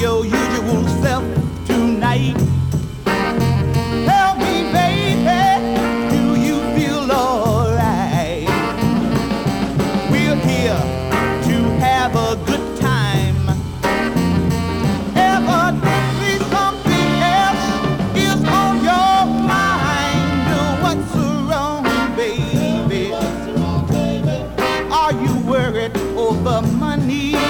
your usual self tonight. Tell me, baby, do you feel alright? We're here to have a good time. Evidently something else is on your mind. What's wrong, baby? Are you worried over money?